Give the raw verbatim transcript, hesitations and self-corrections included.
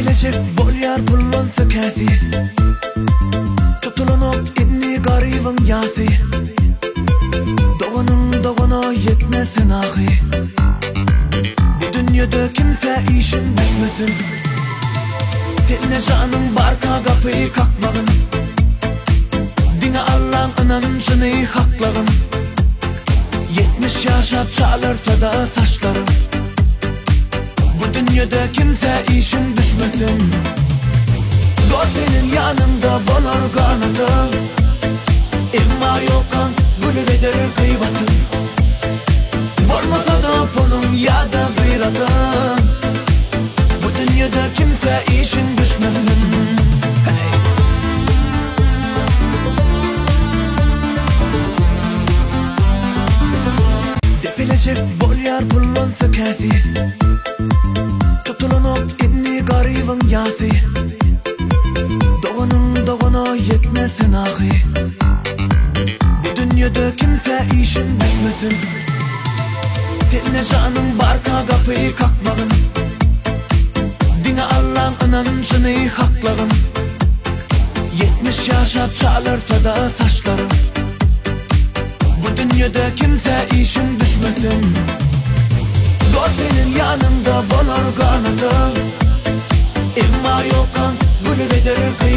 Depilecek bol yar pullon sökezi, tutulunup inni garibın yazi. Doğanın doğana yetmesin ahi. Bu dünyada kimse işin düşmesin. Tenne canın barka kapıyı kakmağın. Dine Allah'ın inancını haklağın. Yetmiş yaşap çalırsa da saçların. Bu dünyada kimse işin düşmesin. Dost senin yanında bolor kanatın. İmma yokan gülüvedir kıyvatın. Bolmasa da pulun ya da gıyratın. Bu dünyada kimse işin düşmesin. Hey. Depilecek bol yar pullon sökezi, tutulunup inni garibın yazi. Doğanın doğana yetmesin ahi. Bu dünyada kimse işin düşmesin. Tenne canın barka kapıyı kakmağın. Dine Allah'ın inancını haklağın. Yetmiş yaşap çalırsa da saçların. Bu dünyada kimse işin düşmesin. Dost senin yanında bolor kanatın. İmma yokan gülüvedir kıyvatın.